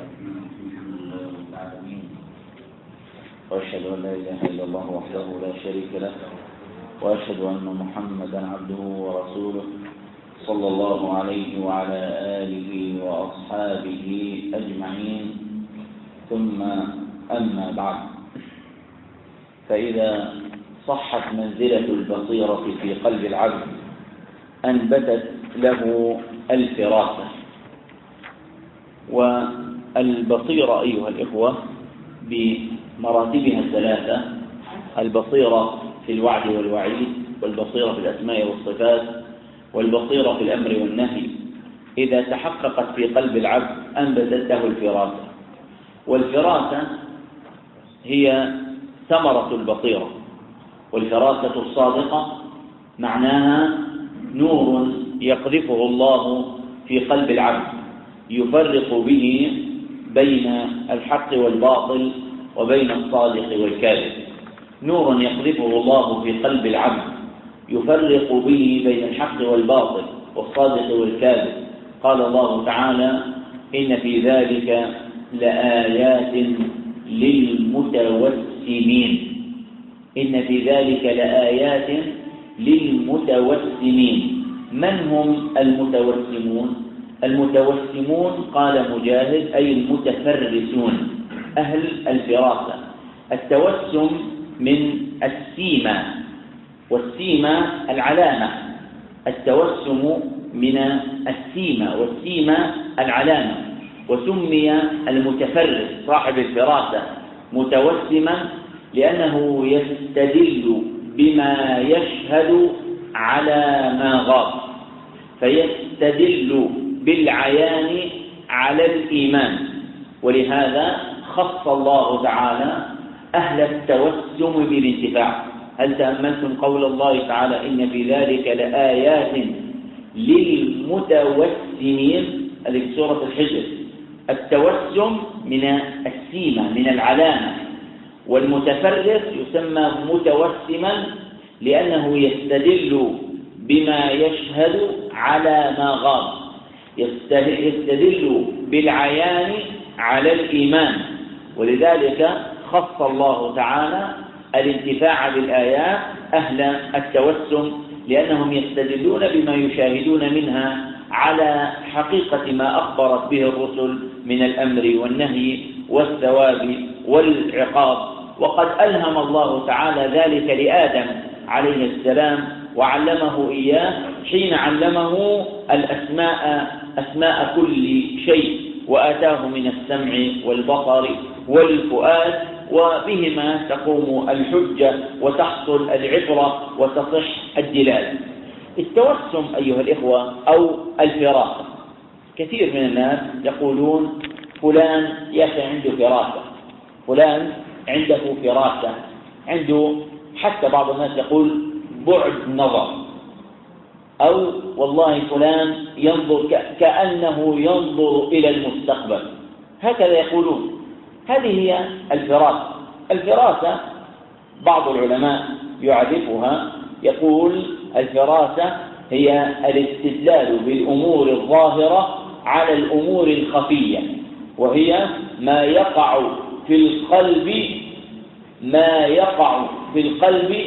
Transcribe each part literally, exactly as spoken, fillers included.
وأشهد أن لا إله إلا الله وحده لا شريك له وأشهد أن محمدا عبده ورسوله صلى الله عليه وعلى آله وأصحابه أجمعين. ثم أما بعد، فإذا صحت منزلة البصيرة في قلب العبد أنبتت له الفراسة. والبصيرة أيها الإخوة بمراتبها الثلاثة: البصيرة في الوعد والوعيد، والبصيرة في الأسماء والصفات، والبصيرة في الأمر والنهي. إذا تحققت في قلب العبد أنبتت له الفراسة. والفراسة هي ثمرة البصيرة، والفراسة الصادقة معناها نور يقذفه الله في قلب العبد يفرق به بين الحق والباطل وبين الصادق والكاذب. نور يقذفه الله في قلب العبد يفرق به بين الحق والباطل والصادق والكاذب. قال الله تعالى: إن في ذلك لآيات للمتوسمين. إن في ذلك لآيات للمتوسمين. من هم المتوسمون؟ المتوسمون قال مجاهد أي المتفرسون، أهل الفراسة. التوسم من السيمة، والسيمة العلامة. التوسم من السيمة، والسيمة العلامة. وسمي المتفرس صاحب الفراسة متوسما لأنه يستدل بما يشهد على ما غاب، فيستدل بالعيان على الإيمان. ولهذا خص الله تعالى أهل التوسم بالانتفاع. هل تأملتم قول الله تعالى: إن في ذلك لآيات للمتوسمين؟ هذه سورة الحجر. التوسم من السيمة، من العلامة. والمتفرس يسمى متوسما لأنه يستدل بما يشهد على ما غاب، يستدل بالعيان على الإيمان. ولذلك خص الله تعالى الانتفاع بالآيات أهل التوسم، لأنهم يستدلون بما يشاهدون منها على حقيقة ما أخبرت به الرسل من الأمر والنهي والثواب والعقاب. وقد ألهم الله تعالى ذلك لآدم عليه السلام وعلمه إياه حين علمه الأسماء، أسماء كل شيء، وآتاه من السمع والبصر والفؤاد، وبهما تقوم الحجة وتحصل العبرة وتصح الدلالة. التوسم أيها الإخوة أو الفراسة، كثير من الناس يقولون فلان يا أخي عنده فراسة، فلان عنده فراسة، عنده، حتى بعض الناس يقول بعد نظر، أو والله فلان ينظر كأنه ينظر إلى المستقبل، هكذا يقولون. هذه هي الفراسة. الفراسة بعض العلماء يعرفها، يقول الفراسة هي الاستدلال بالأمور الظاهرة على الأمور الخفية، وهي ما يقع في القلب ما يقع في القلب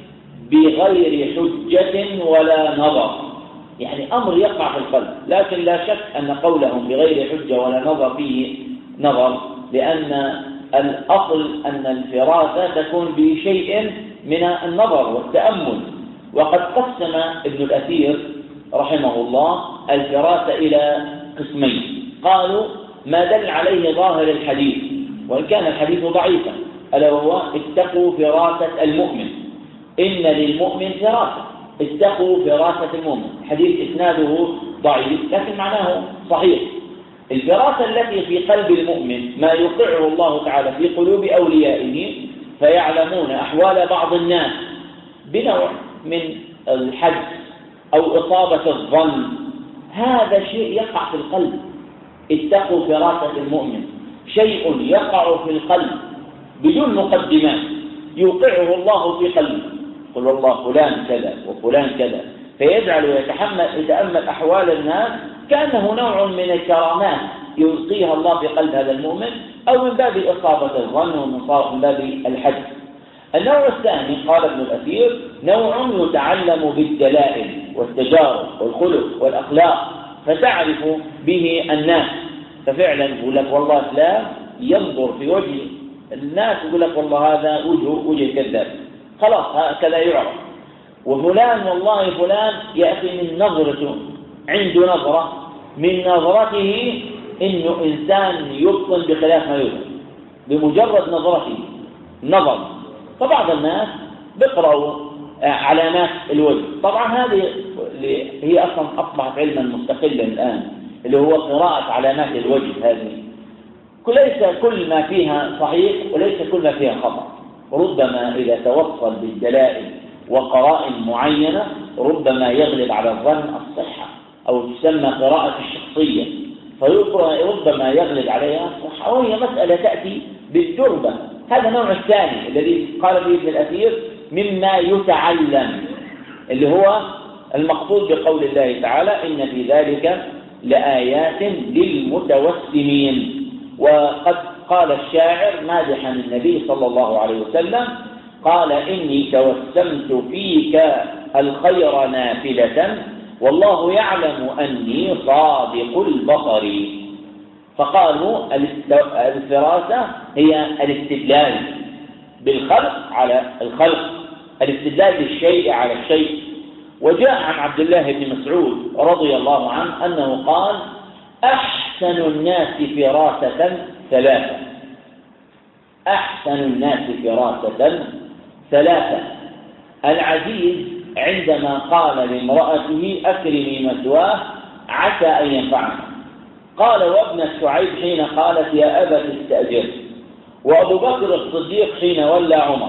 بغير حجة ولا نظر. يعني أمر يقع في القلب، لكن لا شك أن قولهم بغير حجة ولا نظر فيه نظر، لأن الأصل أن الفراسة تكون بشيء من النظر والتأمل. وقد قسم ابن الأثير رحمه الله الفراسة إلى قسمين. قالوا ما دل عليه ظاهر الحديث، وإن كان الحديث ضعيفا، ألا وهو اتقوا فراسة المؤمن، إن للمؤمن فراسة، اتقوا فراسة المؤمن. حديث إسناده ضعيف لكن معناه صحيح. الفراسة التي في قلب المؤمن ما يوقعه الله تعالى في قلوب أوليائه، فيعلمون أحوال بعض الناس بنوع من الحد أو إصابة الظن. هذا شيء يقع في القلب. اتقوا فراسة المؤمن، شيء يقع في القلب بدون مقدمات يوقعه الله في قلبه. قل والله فلان كذا وفلان كذا، فيجعل يتحمل يتأمل أحوال الناس كأنه نوع من الكرامات يلقيها الله في قلب هذا المؤمن، أو من باب إصابة الظن ومن باب الحدس. النوع الثاني قال ابن الأثير نوع يتعلم بالدلائل والتجارب والخلق والأخلاق فتعرف به الناس. ففعلا يقول لك والله فلان ينظر في وجه الناس يقول لك والله هذا وجهه وجه كذاب، خلاص هكذا يعرف. وفلان والله فلان يأتي من نظرته، عنده نظرة من نظرته إنه إنسان يبطن بخلاف ما يبطن بمجرد نظرته نظر. فبعض الناس بيقرأوا علامات الوجه، طبعا هذه هي أصلا أصبحت علما مستقلا الآن، اللي هو قراءة علامات الوجه. هذه ليس كل ما فيها صحيح وليس كل ما فيها خطأ، ربما إذا توصل بالدلائل وقرائن معينة ربما يغلب على الظن الصحة، أو تسمى قراءة الشخصية، فربما يغلب عليها الصحة، وهي مسألة تأتي بالتربة. هذا النوع الثاني الذي قال به ابن الأثير مما يتعلم، اللي هو المقصود بقول الله تعالى إن في ذلك لآيات للمتوسمين. وقد قال الشاعر مادحا النبي صلى الله عليه وسلم قال إني توسمت فيك الخير نافلة والله يعلم أني صادق البصر. فقالوا الفراسة هي الاستدلال بالخلق على الخلق، الاستدلال بالشيء على الشيء. وجاء عن عبد الله بن مسعود رضي الله عنه أنه قال أحسن الناس فراسة ثلاثة، أحسن الناس فراسة ثلاثة. العزيز عندما قال لامرأته أكرمي مثواه عسى أن ينفعنا، قال وابن شعيب حين قالت يا أبت استأجر، وأبو بكر الصديق حين ولى عمر.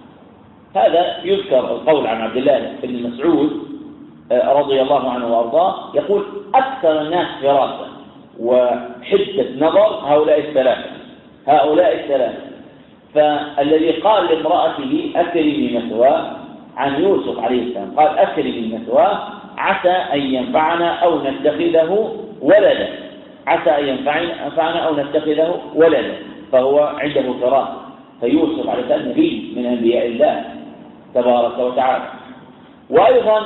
هذا يذكر القول عن عبد الله بن مسعود رضي الله عنه وأرضاه يقول أكثر الناس فراسة وحدة نظر هؤلاء الثلاثة، هؤلاء الثلاثة. فالذي قال لامرأته أكرمي مثواه عن يوسف عليه السلام قال أكرمي مثواه عسى أن ينفعنا أو نتخذه ولدا، عسى أن ينفعنا أو نتخذه ولدا، فهو عنده فراسة. فيوسف عليه السلام نبي من أنبياء الله تبارك وتعالى. وأيضا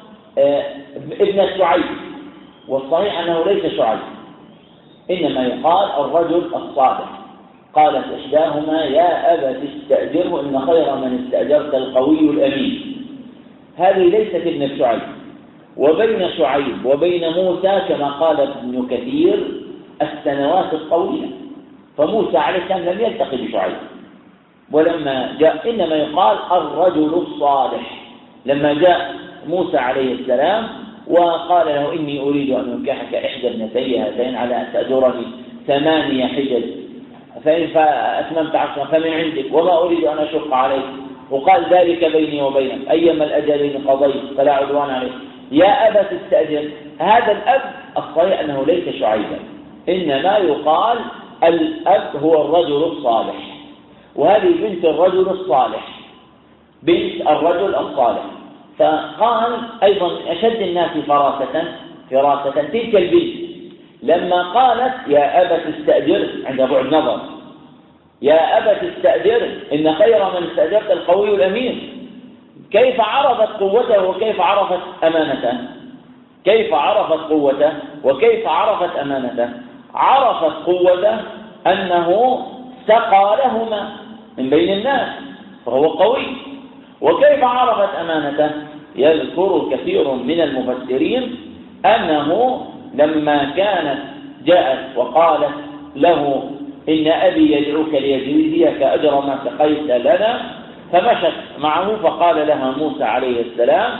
ابن شعيب، والصحيح أنه ليس شعيب، إنما يقال الرجل الصالح. قالت إحداهما يا أبت استأجره إن خير من استأجرت القوي الأمين. هذه ليست ابن شعيب. وبين شعيب وبين موسى كما قال ابن كثير السنوات الطويلة، فموسى عليه السلام لم يلتقي بشعيب ولما جاء، إنما يقال الرجل الصالح. لما جاء موسى عليه السلام وقال له إني أريد أن أنكحك إحدى ابنتي هاتين على أن تأجرني ثمانية حجج فإن أتممت عشرا فمن عندك وما أريد أن أشق عليك، وقال ذلك بيني وبينك أيما الأجلين قضيت فلا عدوان عليك يا أبت استأجر. هذا الأب الصحيح أنه ليس شعيبا، إنما يقال الأب هو الرجل الصالح، وهذه بنت الرجل الصالح، بنت الرجل الصالح. فقال أيضا أشد الناس فراسة فراسة تلك البنت لما قالت يا أبت استأجر عند بعد نظر، يا أبت استأجر إن خير من استأجرت القوي الأمين. كيف عرفت قوته وكيف عرفت أمانته؟ كيف عرفت قوته وكيف عرفت أمانته؟ عرفت قوته أنه سقى لهما من بين الناس فهو قوي. وكيف عرفت أمانته؟ يذكر كثير من المفسرين أنه لما كانت جاءت وقالت له إن أبي يدعوك ليجزيك أجر ما سقيت لنا، فمشت معه فقال لها موسى عليه السلام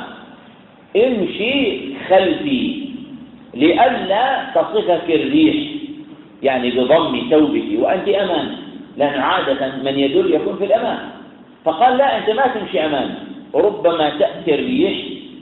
امشي خلفي لئلا تصفك الريح، يعني بضم ثوبك وأنت أمان، لأن عادة من يدل يكون في الأمان. فقال لا أنت ما تمشي أمان، ربما تأتي الريح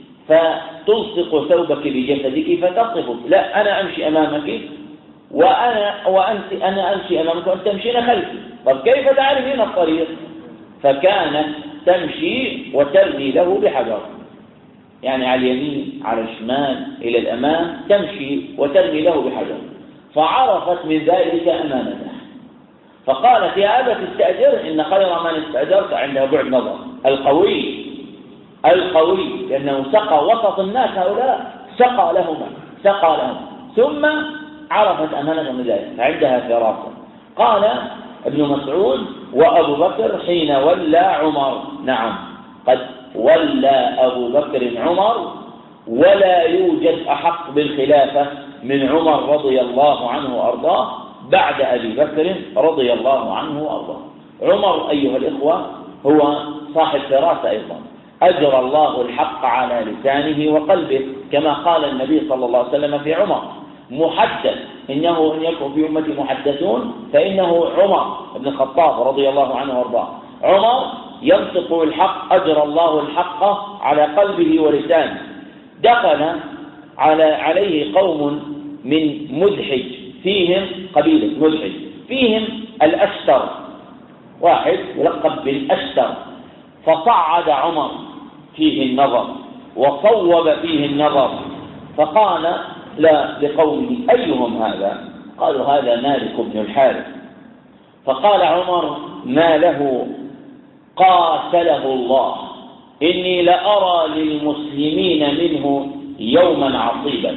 فتلصق ثوبك بجسدك فتصفك، لا أنا أمشي أمامك وأنا وأنت أنا أمشي أمامك وأنت تمشين خلفي. طب كيف تعرفين الطريق؟ فكانت تمشي وترمي له بحجر، يعني على اليمين على الشمال إلى الأمام تمشي وترمي له بحجر. فعرفت من ذلك أمانته، فقالت يا أبت استأجر إن خير من استأجرت عنده بعد نظر. القوي القوي لأنه سقى وسط الناس هؤلاء، سقى لهم سقى لهم ثم عرفت أمانة من ذلك فعندها فراسة. قال ابن مسعود وأبو بكر حين ولى عمر، نعم قد ولى أبو بكر عمر ولا يوجد أحق بالخلافة من عمر رضي الله عنه وأرضاه بعد أبي بكر رضي الله عنه وأرضاه. عمر أيها الإخوة هو صاحب فراسة أيضا، أجرى الله الحق على لسانه وقلبه كما قال النبي صلى الله عليه وسلم في عمر محدث، إنه إن يكن في أمتي محدثون فإنه عمر بن الخطاب رضي الله عنه وارضاه. عمر ينطق الحق، أجرى الله الحق على قلبه ولسانه. دخل على عليه قوم من مدحج، فيهم قبيلة مدحج، فيهم الأشتر، واحد يلقب بالأشتر، فصعد عمر فيه النظر وصوب فيه النظر، فقال لا لقومه أيهم هذا؟ قالوا هذا مالك بن الحارث. فقال عمر ما له؟ قاتله الله، إني لأرى للمسلمين منه يوما عصيبا.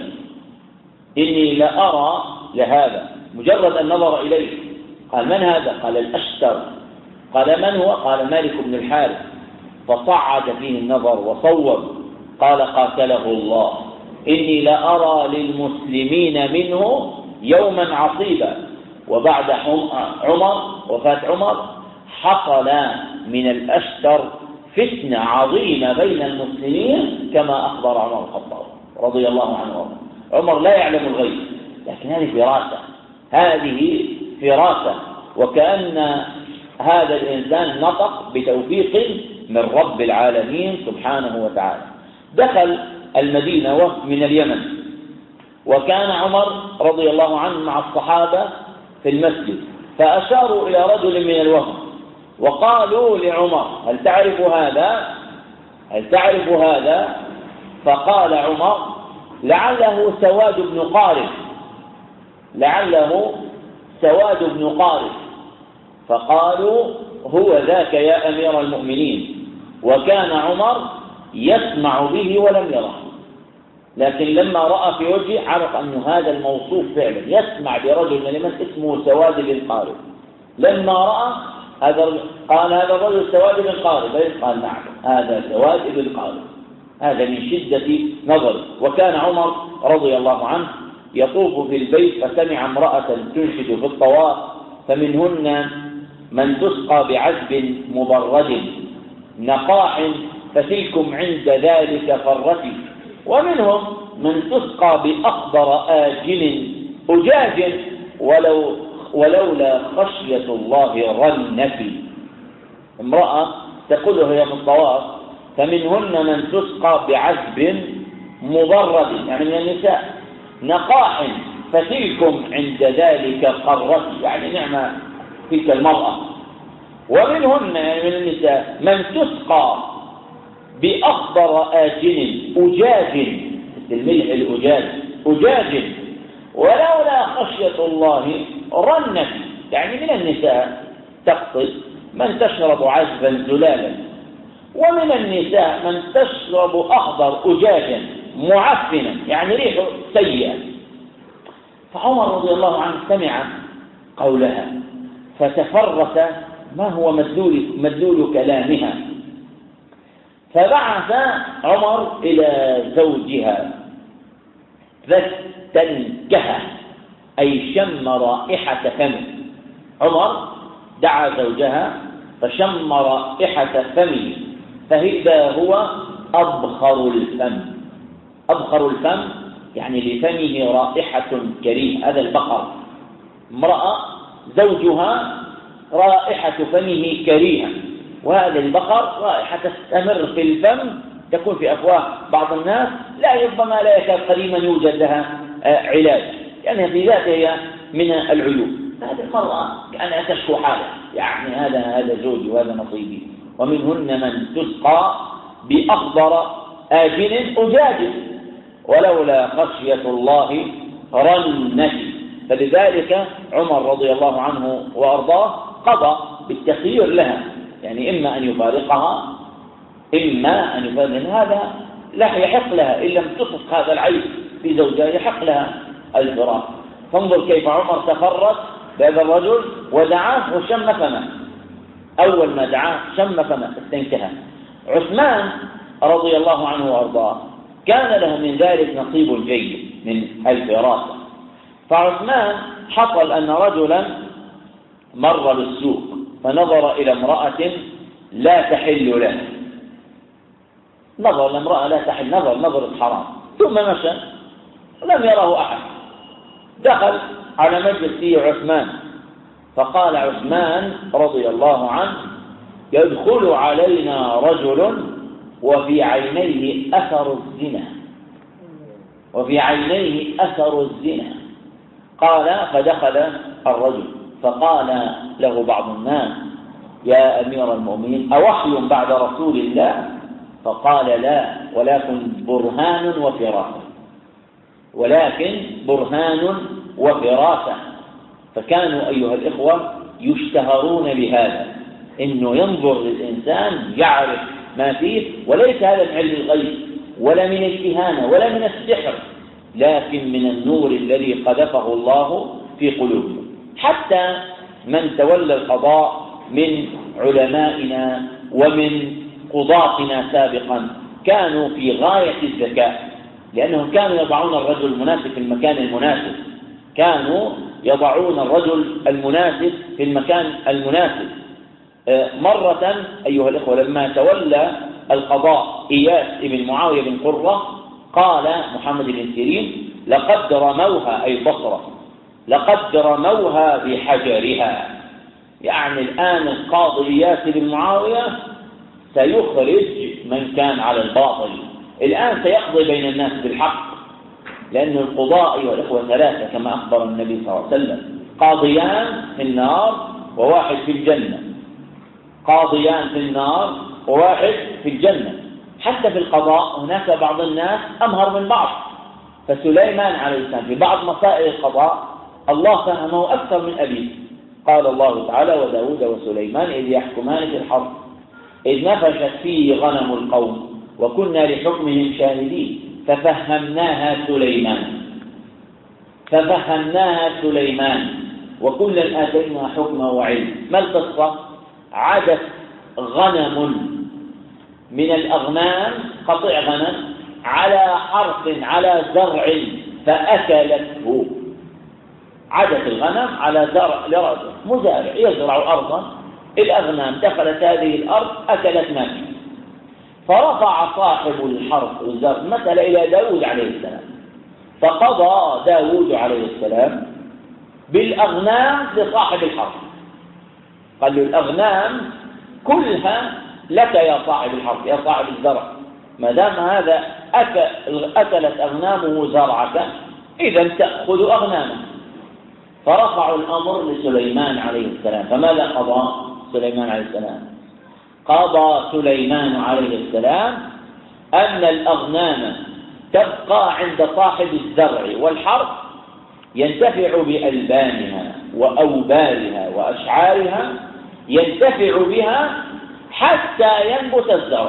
إني لأرى لهذا، مجرد النظر إليه. قال من هذا؟ قال الأشتر. قال من هو؟ قال مالك بن الحارث. فصعد فيه النظر وصوب. قال قاتله الله، إني لأرى للمسلمين منه يوما عصيبا. وبعد عمر وفاة عمر حصل من الأشتر فتنة عظيمة بين المسلمين كما أخبر عمر الخطاب رضي الله عنه. عمر لا يعلم الغيب، لكن هذه فراسة، هذه فراسة، وكأن هذا الإنسان نطق بتوفيق من رب العالمين سبحانه وتعالى. دخل المدينة وفد من اليمن، وكان عمر رضي الله عنه مع الصحابة في المسجد، فأشاروا إلى رجل من الوفد وقالوا لعمر هل تعرف هذا؟ هل تعرف هذا؟ فقال عمر لعله سواد بن قارب، لعله سواد بن قارب. فقالوا هو ذاك يا أمير المؤمنين. وكان عمر يسمع به ولم يره، لكن لما رأى في وجهه عرف أن هذا الموصوف فعلا يسمع برجل من اليمن اسمه سواد بن قارب. لما رأى هذا قال هذا الرجل سواد بن قارب، قال نعم هذا سواد بن قارب، هذا من شدة نظر. وكان عمر رضي الله عنه يطوف في البيت فسمع امرأة تنشد في الطواف، فمنهن من تسقى بعذب مبرد نقاع فتلكم عند ذلك فرتي، ومنهم من تسقى بأخضر آجل أجاج ولو ولولا خشية الله رنفي. امرأة تقول هي في الطواف، فمنهن من تسقى بعذب مبرد يعني من النساء نقاع فتلكم عند ذلك قرتي، يعني نعمة تلك المرأة. ومنهن يعني من النساء من تسقى بأخضر آجل أجاج، الملح الأجاج أجاج ولولا خشية الله رنت، يعني من النساء تقصد من تشرب عذبا زلالا، ومن النساء من تشرب أخضر أجاجا معفنا يعني ريحه سيئة. فعمر رضي الله عنه سمع قولها فتفرس ما هو مدلول, مدلول كلامها، فبعث عمر إلى زوجها فاستنكه أي شم رائحة فمه. عمر دعا زوجها فشم رائحة فمه، فإذا هو أبخر الفم. أبخر الفم يعني لفمه رائحة كريهة، هذا البقر. امرأة زوجها رائحة فمه كريهة، وهذا البقر رائحة تستمر في الفم تكون في أفواه بعض الناس لا ربما لا يكاد قريبا يوجد لها علاج، يعني في ذاتها من العيوب. هذه المرأة كأنها تشكو حالة، يعني هذا هذا زوجي وهذا نصيبي. ومنهن من تسقى بأخضر آجل أجاج ولولا خشية الله رنت، فلذلك عمر رضي الله عنه وأرضاه قضى بالتخيير لها، يعني إما أن يفارقها إما أن يفارقها، هذا لا يحق لها إن لم تصف هذا العيب في زوجها يحق لها الفراق. فانظر كيف عمر تفرد بهذا الرجل ودعاه وشم فمه، أول ما دعاه شم فمه استنكها. عثمان رضي الله عنه وأرضاه كان له من ذلك نصيب جيد من الفراسة. فعثمان حصل أن رجلا مر بالسوق فنظر إلى امرأة لا تحل له، نظر لامرأة لا تحل، نظر نظر حرام، ثم مشى لم يره أحد. دخل على مجلس عثمان فقال عثمان رضي الله عنه: يدخل علينا رجل وفي عينيه أثر الزنا، وفي عينيه أثر الزنا. قال: فدخل الرجل فقال له بعض الناس: يا أمير المؤمنين أوحي بعد رسول الله؟ فقال: لا، ولكن برهان وفراسة، ولكن برهان وفراسة. فكانوا أيها الإخوة يشتهرون بهذا، إنه ينظر للإنسان يعرف ما فيه، وليس هذا من علم الغيب ولا من الكهانة ولا من السحر، لكن من النور الذي قذفه الله في قلوبهم. حتى من تولى القضاء من علمائنا ومن قضاتنا سابقا كانوا في غاية الذكاء، لأنهم كانوا يضعون الرجل المناسب في المكان المناسب، كانوا يضعون الرجل المناسب في المكان المناسب. مرة أيها الإخوة لما تولى القضاء إياس بن معاوية بن قرة قال محمد بن سيرين: لقد رموها، أي بصرة، لقد رموها بحجرها. يعني الآن القاضي إياس بن معاوية سيخرج من كان على الباطل، الآن سيقضي بين الناس بالحق، لأن القضاء أيها الإخوة ثلاثة كما أخبر النبي صلى الله عليه وسلم: قاضيان في النار وواحد في الجنة، قاضيان في النار وواحد في الجنة. حتى في القضاء هناك بعض الناس أمهر من بعض، فسليمان عليه السلام في بعض مسائل القضاء الله فهمه أكثر من أبيه. قال الله تعالى: وداود وسليمان إذ يحكمان في الحرب إذ نفشت فيه غنم القوم وكنا لحكمهم شاهدين ففهمناها سليمان ففهمناها سليمان وكلا آتينا حكما وعلما. ما القصة؟ عادت غنم من الأغنام، قطع غنم، على حرث على زرع فأكلته. عادت الغنم على زرع لرجل مزارع يزرع أرضا، الأغنام دخلت هذه الأرض أكلت ما فيه، فرفع صاحب الحرث والزرع مثل إلى داود عليه السلام، فقضى داود عليه السلام بالأغنام لصاحب الحرث، قال له: الأغنام كلها لك يا صاحب الحرث يا صاحب الزرع، ما دام هذا أكلت أغنامه زرعك إذا تأخذ أغنامه. فرفعوا الأمر لسليمان عليه السلام. فماذا قضى سليمان عليه السلام؟ قضى سليمان عليه السلام أن الأغنام تبقى عند صاحب الزرع والحرث ينتفع بألبانها وأوبارها وأشعارها، ينتفع بها حتى ينبت الزرع،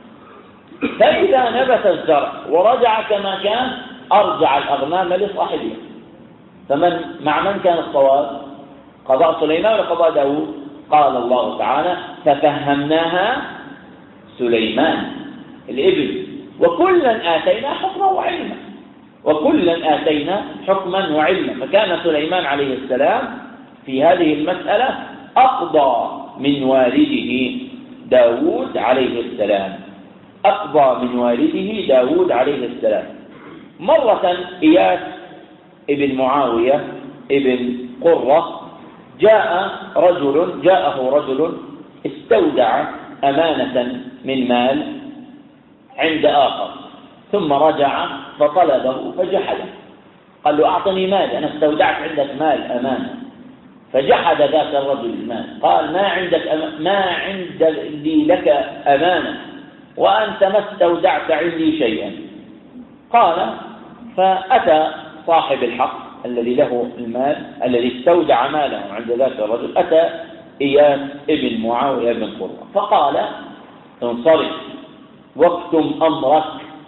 فإذا نبت الزرع ورجع كما كان أرجع الأغنام لصاحبها. فمن مع من كان الصواب؟ قضاء سليمان ولا قضاء داود؟ قال الله تعالى: ففهمناها سليمان الإبل وكلا آتينا حكما وعلما، وكلا آتينا حكما وعلما. فكان سليمان عليه السلام في هذه المسألة أقضى من والده داود عليه السلام، أقضى من والده داود عليه السلام. مرة إياس ابن معاوية ابن قرة جاء رجل جاءه رجل استودع أمانة من مال عند آخر، ثم رجع فطلبه فجحده، قال له: أعطني مال، أنا استودعت عندك مال أمانة. فجحد ذاك الرجل المال، قال: ما عندك أم... ما عندي لك أمانة وأنت ما استودعت عندي شيئا. قال: فأتى صاحب الحق الذي له المال الذي استودع ماله عند ذاك الرجل أتى إياس ابن معاوية بن قرة فقال انصرف واكتم أمرك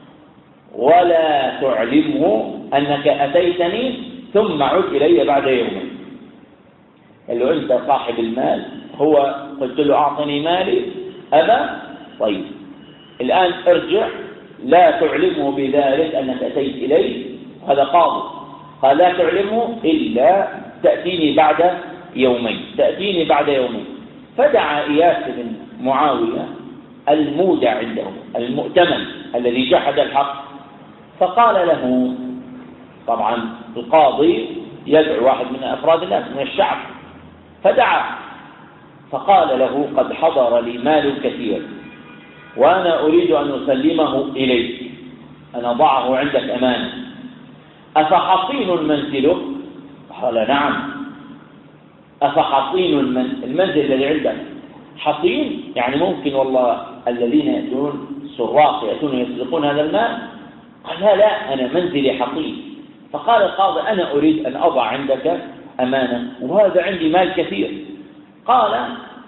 ولا تعلمه أنك أتيتني ثم عد إلي بعد يومين. قال له أنت صاحب المال، هو قلت له أعطني مالي أبى، طيب الآن ارجع لا تعلمه بذلك أنك أتيت إلي، هذا قاضي. قال لا تعلمه إلا تأتيني بعد يومين تأتيني بعد يومين. فدعا إياس بن معاوية المودع عنده المؤتمن الذي جحد الحق، فقال له، طبعا القاضي يدعو واحد من أفراد الناس من الشعب، فدعا فقال له قد حضر لي مال كثير وأنا أريد أن أسلمه إليك، أنا ضعه عندك أمانة، أفحصين منزلك؟ قال نعم. أفحصين المنزل الذي عندك حصين؟ يعني ممكن والله الذين يأتون سراق يأتون يسرقون هذا المال؟ قال لا لا أنا منزلي حصين. فقال القاضي أنا أريد أن أضع عندك أمانة وهذا عندي مال كثير. قال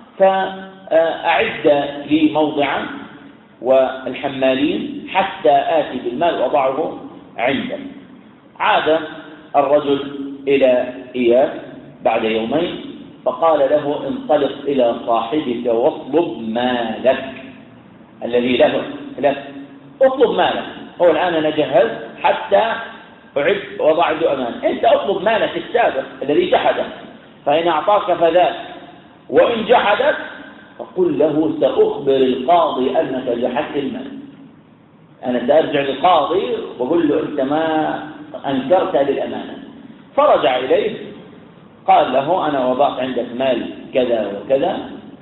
فأعد لي موضعا والحمالين حتى آتي بالمال وأضعه عنده. عاد الرجل إلى إياس بعد يومين فقال له انطلق إلى صاحبك واطلب مالك الذي له لك، اطلب مالك، هو الآن أنا جهزت حتى أعد وضع له أمان، أنت اطلب مالك السابق الذي جحده، فإن أعطاك فذاك وإن جحدك فقل له سأخبر القاضي أنك جحدت المال، أنا سأرجع للقاضي وقل له أنت ما أنكرت للأمانة. فرجع إليه قال له أنا وضعت عندك مال كذا وكذا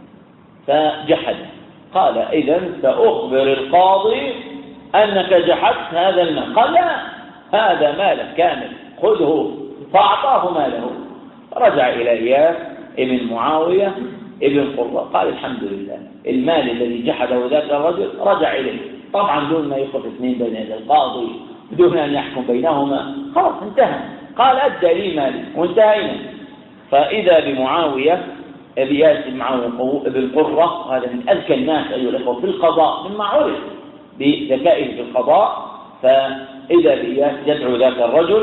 فجحد. قال إذن سأخبر القاضي أنك جحدت هذا المال. قال لا هذا مالك كامل خذه، فأعطاه ماله. رجع إلى إياس ابن معاوية ابن قرة قال الحمد لله المال الذي جحده ذاك الرجل رجع إليه، طبعا دون ما يخف اثنين بين يدي القاضي بدون أن يحكم بينهما، خلاص انتهى. قال أدى لي مالي وانتهينا. فإذا بمعاوية إياس بن معاوية ابن قرة هذا من أذكى الناس أيها الأخوة في القضاء مما عرف بذكائه في القضاء، فإذا بإياس يدعو ذاك الرجل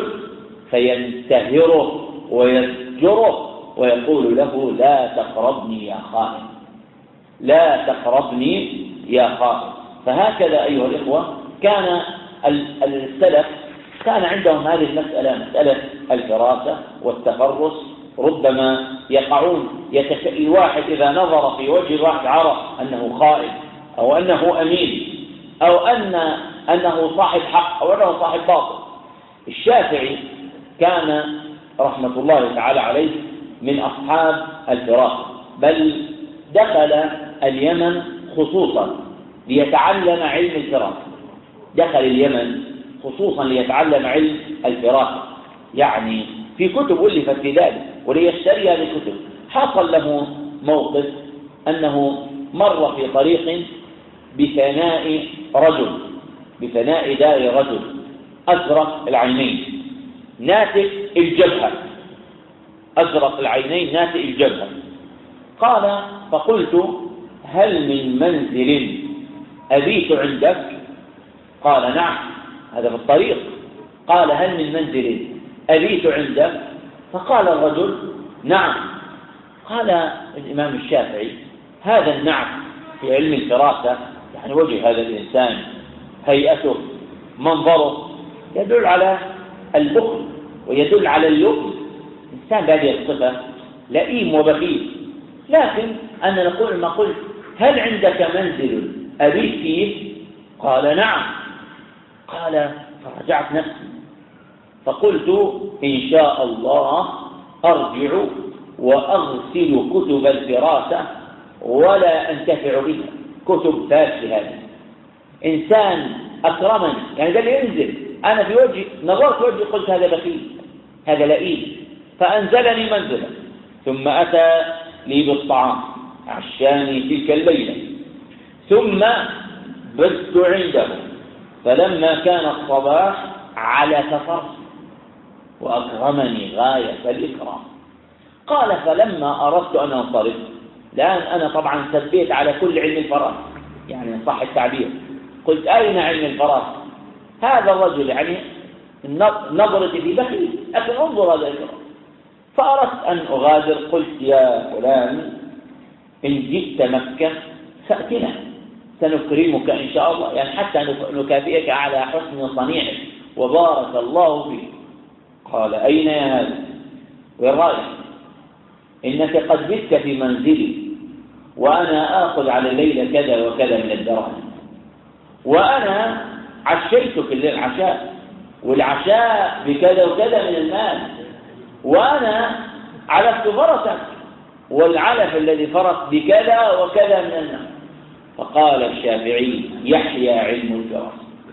فينتهره ويزجره ويقول له لا تقربني يا خائن، لا تقربني يا خائن. فهكذا أيها الإخوة كان السلف كان عندهم هذه المسألة، مسألة الفراسة والتفرس. ربما يقعون يتك... الواحد إذا نظر في وجه الواحد عرف أنه خائن أو أنه أمين أو أن أنه صاحب حق أو أنه صاحب باطل. الشافعي كان رحمة الله تعالى عليه من أصحاب الفراسة، بل دخل اليمن خصوصا ليتعلم علم الفراسة، دخل اليمن خصوصا ليتعلم علم الفراسة، يعني في كتب ألفت في ذلك وليشتري هذه الكتب. حصل له موقف أنه مر في طريق بثناء رجل بثناء دار رجل أزرق العينين ناتئ الجبهة، أزرق العينين ناتئ الجبهة. قال فقلت هل من منزل أبيت عندك؟ قال نعم، هذا في الطريق. قال هل من منزل أبيت عندك؟ فقال الرجل نعم. قال الإمام الشافعي هذا النعم في علم الفراسة، يعني وجه هذا الإنسان هيئته منظره يدل على البخل ويدل على اللؤم، إنسان بهذه الصفة لئيم وبخيل. لكن أنا نقول ما قلت هل عندك منزل أبيت فيه؟ قال نعم. قال فرجعت نفسي فقلت إن شاء الله أرجع وأغسل كتب الفراسة ولا أنتفع بها، كتب فاشلة هذه. إنسان أكرمني، يعني ده اللي ينزل، أنا في وجهي نظرت وجهي قلت هذا بخيل هذا لئيم، فأنزلني منزلا ثم أتى لي بالطعام عشاني تلك الليلة، ثم بت عنده، فلما كان الصباح على فرسي وأكرمني غاية الإكرام. قال فلما أردت أن أنصرف، الآن أنا طبعا سبيت على كل علم الفراغ، يعني صح التعبير، قلت أين علم الفراغ؟ هذا الرجل يعني نظرتي في بخيل، لكن انظر هذا الإكرام. فأردت أن أغادر، قلت يا فلان إن جئت مكة فأتنا سنكرمك إن شاء الله، يعني حتى نكافئك على حسن صنيعك وبارك الله فيك. قال أين يا هذا؟ وين رايح؟ إنك قد بت في منزلي وأنا آخذ على الليلة كذا وكذا من الدراهم، وأنا عشيتك الليل عشاء، والعشاء بكذا وكذا من المال، وأنا علفت فرسك والعلف الذي فرس بكذا وكذا من المال. فقال الشافعي يحيى علم الفراس،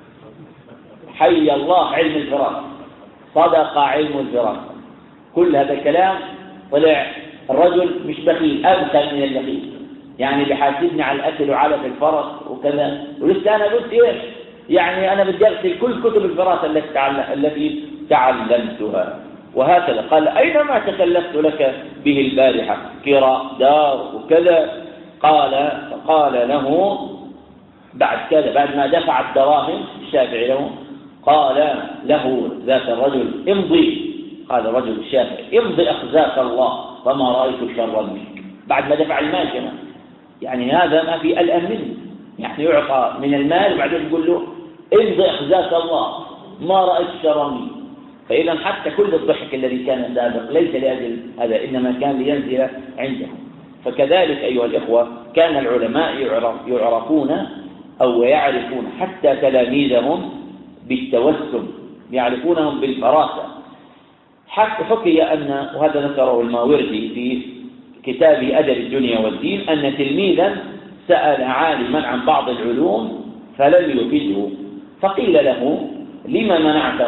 حي الله علم الفراس، صدق علم الفراس. كل هذا الكلام طلع الرجل مش بخيل، أبخل من البخيل، يعني بيحاسبني على الأكل وعلف الفرس وكذا، ولسه أنا قلت إيش؟ يعني أنا بدي أغسل كل كتب الفراس التي تعلمتها. وهكذا قال أينما تكلفت لك به البارحة كراء دار وكذا. قال فقال له بعد كذا، بعد ما دفع الدراهم الشافعي له، قال له ذاك الرجل امضي. قال الرجل الشافعي امضي أخزاك الله فما رأيت شرا منك. بعد ما دفع المال كمان، يعني هذا ما في الأمن منه، يعني يعطى من المال وبعدين يقول له امضي أخزاك الله ما رأيت شرا منك. فإذا حتى كل الضحك الذي كان سابق ليس لأجل هذا، إنما كان لينزل عنده. فكذلك أيها الإخوة كان العلماء يعرفون أو يعرفون حتى تلاميذهم بالتوسم، يعرفونهم بالفراسة. حتى حكي أن، وهذا ذكره الماوردي في كتاب أدب الدنيا والدين، أن تلميذا سأل عالما عن بعض العلوم فلم يفده، فقيل له لما منعته؟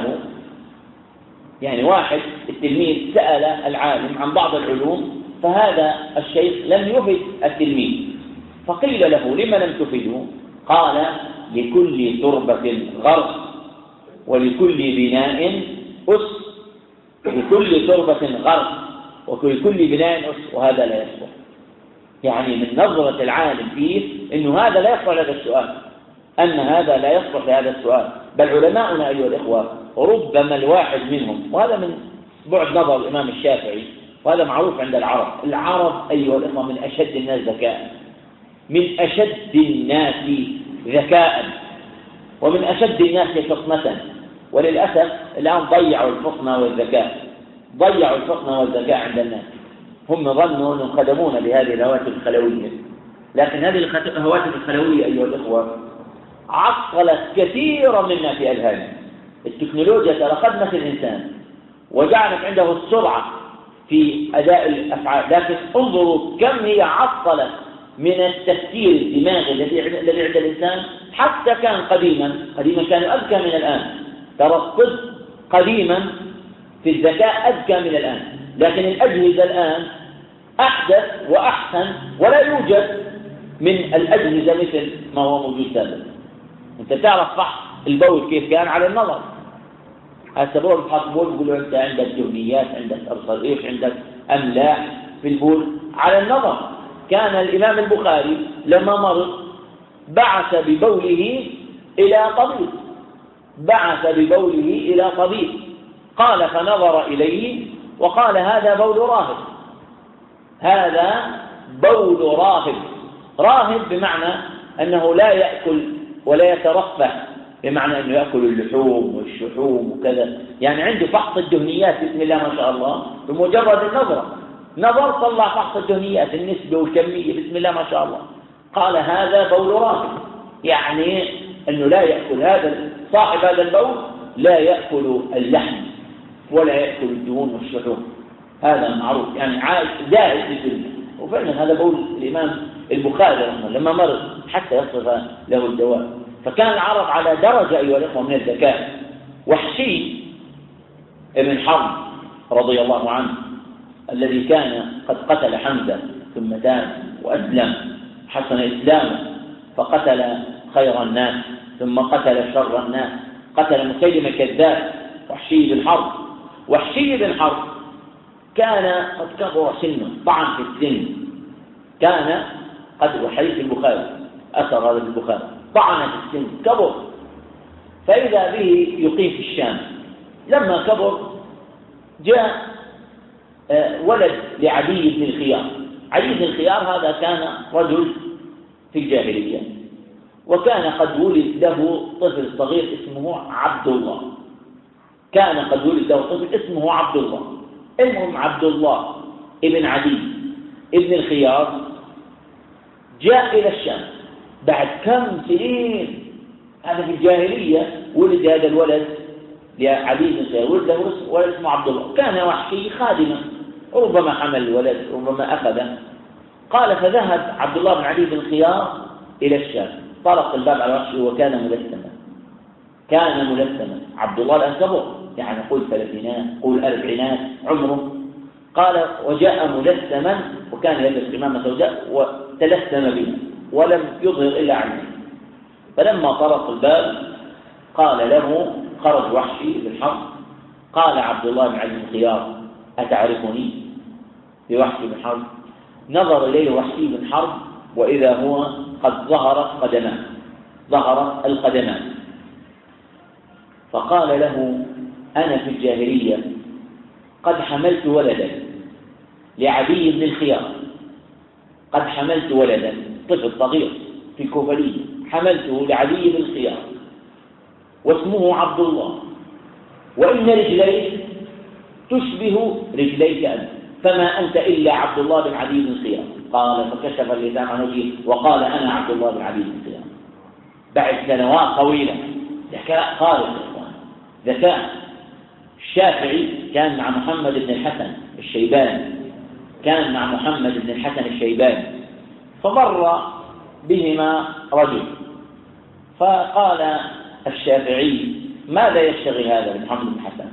يعني واحد التلميذ سأل العالم عن بعض العلوم فهذا الشيخ لم يفد التلميذ، فقيل له لما لم تفده؟ قال لكل تربة غرس ولكل بناء أس، لكل تربة غرس ولكل بناء أس، وهذا لا يصلح. يعني من نظرة العالم فيه أنه هذا لا يصلح لهذا السؤال، أن هذا لا يصلح لهذا السؤال. بل علماؤنا أيها الإخوة ربما الواحد منهم، وهذا من بعد نظر الإمام الشافعي، وهذا معروف عند العرب، العرب أيها الإخوة من أشد الناس ذكاء، من أشد الناس ذكاء ومن أشد الناس فطنة. وللأسف الآن ضيعوا الفطنة والذكاء، ضيعوا الفطنة والذكاء عند الناس. هم ظنوا أنهم خدمون بهذه الهواتف الخلوية، لكن هذه الهواتف الخلوية أيها الإخوة عطلت كثيرا مما في أذهانهم. التكنولوجيا ترى خدمت الإنسان وجعلت عنده السرعة في أداء الأفعال، لكن انظروا كم هي عطلت من التفكير الدماغي الذي عند الإنسان. حتى كان قديما قديما كانوا أذكى من الآن، ترى الطب قديما في الذكاء أذكى من الآن، لكن الأجهزة الآن أحدث وأحسن، ولا يوجد من الأجهزة مثل ما هو موجود سابقا. أنت تعرف فحص البول كيف كان على النظر، هسه بول فحص بول بيقولوا أنت عندك دهنيات، عندك أرصاد إيش، عندك أملاح في البول على النظر. كان الإمام البخاري لما مرض بعث ببوله إلى طبيب، بعث ببوله إلى طبيب قال فنظر إليه وقال هذا بول راهب، هذا بول راهب. راهب بمعنى أنه لا يأكل ولا يترفه، بمعنى أنه يأكل اللحوم والشحوم وكذا، يعني عنده فحص الدهنيات بسم الله ما شاء الله بمجرد النظرة، نظر طلع فحص الدهنيات النسبة والكمية بسم الله ما شاء الله. قال هذا بول راهب، يعني أنه لا يأكل، هذا صاحب هذا البول لا يأكل اللحم ولا يأكل الدهون والشحوم، هذا معروف، يعني عايش زاهد في الدنيا. وفعلا هذا بول الإمام البخاري لما مرض حتى يصرف له الدواء. فكان العرب على درجة أيها الأخوة من الذكاء. وحشي ابن حرب رضي الله عنه الذي كان قد قتل حمزة ثم تاب وأسلم حسن إسلامه، فقتل خير الناس ثم قتل شر الناس، قتل مسيلمة كذاب وحشي بن حرب. وحشي بن حرب كان قد كبر سنه، طعن في السن، كان قد وحديث البخاري أثر هذا البخاري، طعن في السن كبر، فإذا به يقيم في الشام. لما كبر جاء ولد لعدي بن الخيار. عدي بن الخيار هذا كان رجل في الجاهلية، وكان قد ولد له طفل صغير اسمه عبد الله، كان قد ولد له طفل اسمه عبد الله. المهم عبد الله ابن عدي ابن الخيار جاء إلى الشام بعد كم سنين. هذا في الجاهلية ولد هذا الولد لعدي بن الخيار، ولد له ولد اسمه عبد الله، كان وحشي خادما، ربما حمل الولد ربما أخذه. قال فذهب عبد الله بن عدي بن الخيار إلى الشام، طرق الباب على وحشي وكان ملثما، كان ملثما. عبد الله الآن كبر، يعني قول ثلاثينات قول أربعينات عمره. قال وجاء ملثما، وكان يلبس إمامة سوداء وتلثم بها ولم يظهر إلا عنه. فلما طرق الباب قال له، خرج وحشي بن حرب، قال عبد الله بن عدي بن الخيار أتعرفني؟ بوحشي بن حرب نظر إليه وحشي بن حرب وإذا هو قد ظهرت قدمان، ظهرت القدمان. فقال له أنا في الجاهلية قد حملت ولدا لعدي بن الخيار، قد حملت ولدا، طفل صغير في الكوفلية، حملته لعدي بن الخيار واسمه عبد الله، وإن رجليه تشبه رجليك أنت، فما أنت إلا عبد الله بن عدي بن الخيار. قال فكشف اللسان عن وجهه وقال أنا عبد الله بن عدي بن الخيار. بعد سنوات طويلة، ذكاء خارق، ذكاء. الشافعي كان مع محمد بن الحسن الشيباني، كان مع محمد بن الحسن الشيباني، فمر بهما رجل، فقال الشافعي ماذا يشتغل هذا بمحمد بن الحسن؟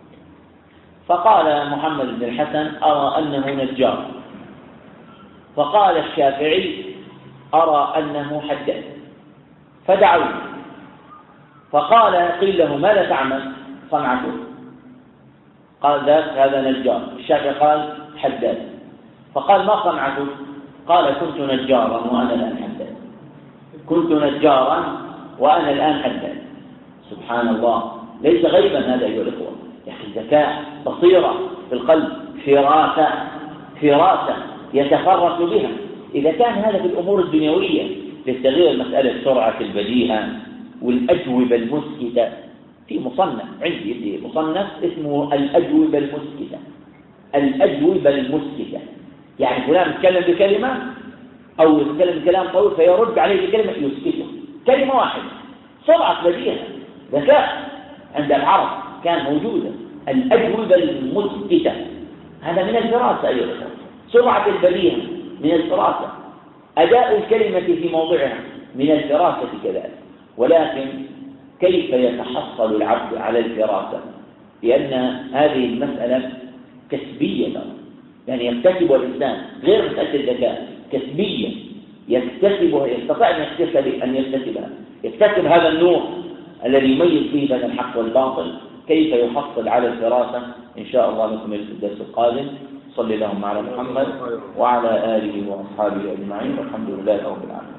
فقال محمد بن الحسن أرى أنه نجار. فقال الشافعي أرى أنه حداد. فدعوه، فقال قيل له ماذا تعمل؟ صنعته. قال ذاك هذا نجار. الشافعي قال حداد. فقال ما صنعته؟ قال كنت نجارا وأنا الآن حداد، كنت نجارا وأنا الآن حداد. سبحان الله، ليس غيبا هذا أيها الإخوة، يعني ذكاء، بصيرة في القلب، فراسة، فراسة يتفرس بها. إذا كان هذا في الأمور الدنيوية للتغيير مسألة سرعة البديهة والأجوبة المسكتة، في مصنف عندي مصنف اسمه الأجوبة المسكتة، الأجوبة المسكتة، يعني فلان يتكلم بكلمة أو يتكلم بكلام طويل فيرد عليه بكلمة يسكته، كلمة واحدة، سرعة بديهة، ذكاء عند العرب كان موجودا. الأجوبة المسكتة هذا من الفراسة أيها الأخوة، سرعة البديهة من الفراسة، أداء الكلمة في موضعها من الفراسة كذلك. ولكن كيف يتحصل العبد على الفراسة؟ لأن هذه المسألة كسبية، يعني يكتسبها الإنسان، غير مسألة الذكاء، كسبية يكتسبها، يستطيع أن يكتسب أن يكتسبها، يكتسب هذا النور الذي يميز فيه بين الحق والباطل. كيف يحصل على الفراسة؟ إن شاء الله نكمل في الدرس القادم. صلى اللهم على محمد وعلى آله وأصحابه أجمعين، والحمد لله رب العالمين.